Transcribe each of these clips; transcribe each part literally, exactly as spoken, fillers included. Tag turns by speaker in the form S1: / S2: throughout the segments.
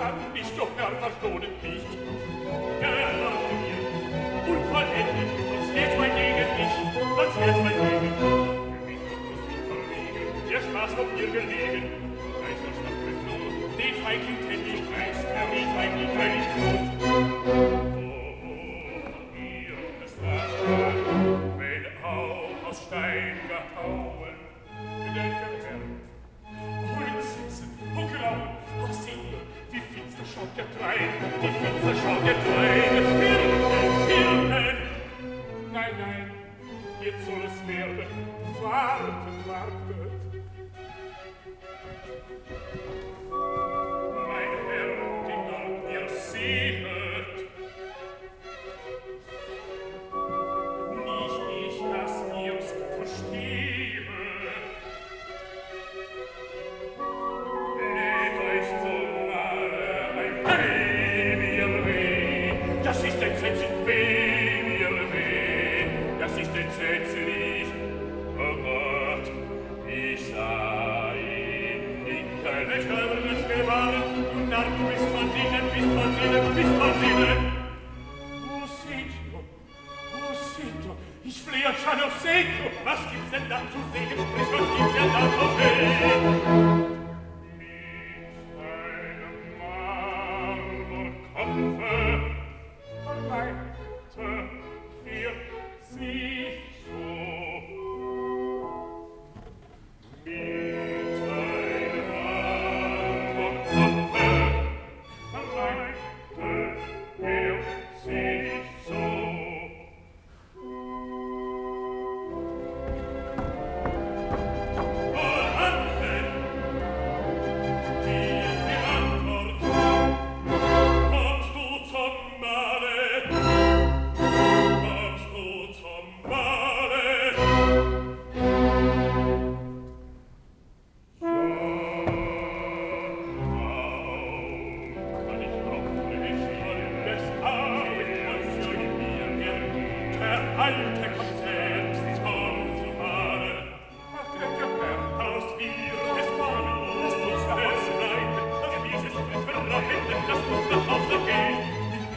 S1: kann nicht, doch Herr, verstohlen nicht. Gehört mir, unvollendet, sonst wär's mein Leben nicht, sonst wär's mein Leben. Gewiss muss ich verlegen, der Spaß auf mir gelegen. Geisterstadt geflohen, den Feigling kenn ich weiß, er rief ein Niederlich tot. Wenn auch aus Stein gehauen, gnädiger Herr, o Entsetzen, o Grauen, o Seele, wie finster schaut der Trein, wie finster schaut der Trein, Hirten, Hirten! Nein, nein, jetzt soll es werden, wartet, wartet. Mein Herr, den dort ihr sehet, das ist entsetzlich, weh mir weh, das ist entsetzlich, oh Gott, ich sah ihn in keine Störnis gewahren, und da du bist von Sinnen, bist von Sinnen, bist von Sinnen. Wo seht ihr, wo seht ihr, ich flehe schon auf seht ihr, was gibt's denn da zu sehen, sprich, was gibt's denn da zu sehen?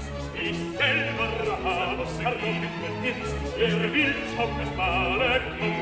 S1: Er will zum Male gehen.